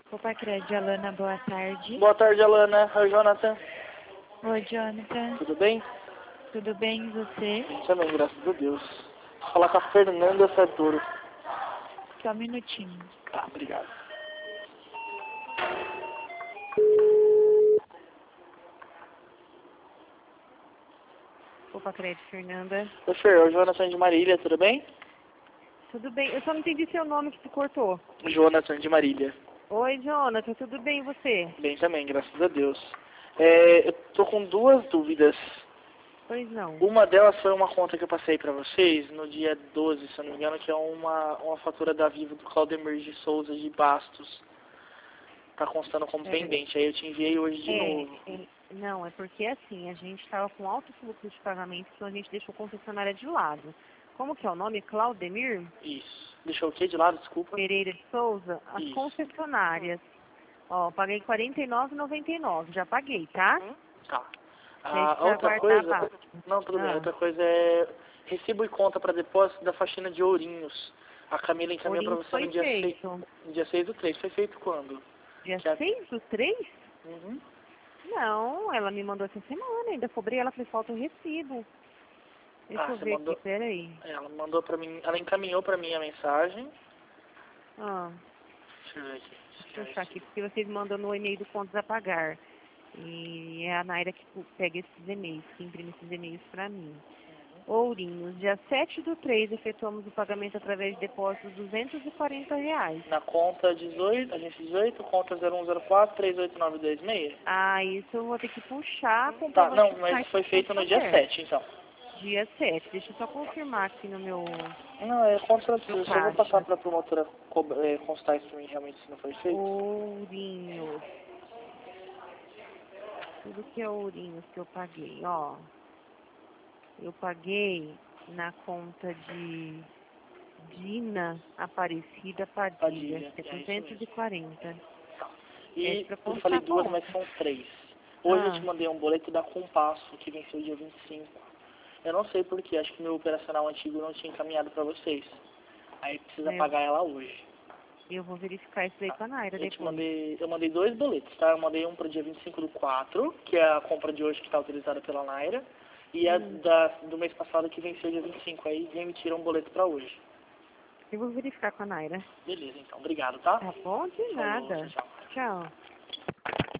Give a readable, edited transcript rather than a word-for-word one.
Opa, Crédito, Alana, boa tarde. Boa tarde, Alana. Oi, Jonathan. Oi, Jonathan. Tudo bem? Tudo bem e você? Também, graças a Deus. Vou falar com a Fernanda Sartoro. Só um minutinho. Tá, obrigado. Opa, Crédito, Fernanda. Oi, Fer. Oi, Jonathan de Marília. Tudo bem? Tudo bem? Eu só não entendi seu nome que se cortou. Jonathan de Marília. Oi, Jonathan, tudo bem e você? Bem também, graças a Deus. Eu tô com duas dúvidas. Pois não. Uma delas foi uma conta que eu passei pra vocês no dia 12, se eu não me engano, que é uma fatura da Vivo do Claudemir de Souza de Bastos. Tá constando como pendente. Aí eu te enviei hoje de novo. Não, é porque assim, a gente estava com alto fluxo de pagamento, então a gente deixou a concessionária de lado. Como que é o nome? Claudemir Isso. Deixou o quê de lado, desculpa? Pereira de Souza? As Isso. concessionárias. Ó, paguei R$ 49,99. Já paguei, tá? Tá. Deixa A eu outra aguardar coisa... abaixo. Não, tudo bem. Outra coisa é recibo e conta para depósito da faxina de Ourinhos. A Camila encaminhou para Ourinhos você foi no dia 6. feito. No dia 6 do 3. Foi feito quando? Dia Que a- 6 do 3? Uhum. Não, ela me mandou essa semana, ainda cobrei ela, falei, falta o recibo. Deixa eu Você ver aqui, mandou... peraí. Ela mandou para mim... Ela encaminhou para mim a mensagem. Ah, Deixa eu ver aqui. deixa eu achar aqui, porque vocês mandam no e-mail do Contos a Pagar. E é a Naira que pega esses e-mails, que imprime esses e-mails pra mim. Ourinhos, dia 7 do 3, efetuamos o pagamento através de depósitos de R$ 240. Na conta 18, agência 18, conta 0104 38926. Ah, isso eu vou ter que puxar com Tá, não, do mas site foi do feito no Contos dia Aberto. 7, então. Dia 7, deixa eu só confirmar aqui no meu... Não, é conta, eu No só vou passar caixa. para a promotora constar isso para mim realmente se não foi feito. Ourinhos. Tudo que é Ourinhos que eu paguei, ó. Eu paguei na conta de Dina Aparecida Padilha, Padilha, que é é isso mesmo. 240. E Pra eu falei constar duas, mas conta. são três. Hoje eu Ah, te mandei um boleto da Compasso, que venceu dia 25. Eu não sei porquê, acho que meu operacional antigo não tinha encaminhado para vocês. Aí precisa né, pagar ela hoje. eu vou verificar isso aí Tá? com a Naira depois. Eu mandei dois boletos, tá? Eu mandei um para o dia 25/4, que é a compra de hoje que está autorizada pela Naira, e a do mês passado que venceu dia 25. Aí emitiram um boleto para hoje. Eu vou verificar com a Naira. Beleza, então. Obrigado, tá? Tá bom? De Falou, nada. tchau, tchau. Tchau.